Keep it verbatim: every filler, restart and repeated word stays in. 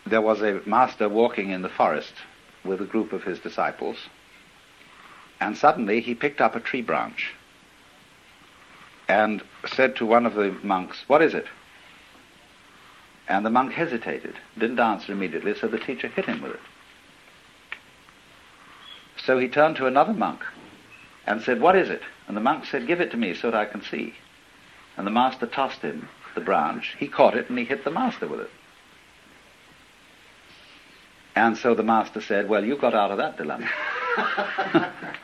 there was a master walking in the forest with a group of his disciples, and suddenly he picked up a tree branch and said to one of the monks, "What is it?" And the monk hesitated, didn't answer immediately, so the teacher hit him with it. So he turned to another monk and said, "What is it?" And the monk said, "Give it to me so that I can see." And the master tossed him the branch. He caught it and he hit the master with it. And so the master said, "Well, you got out of that dilemma."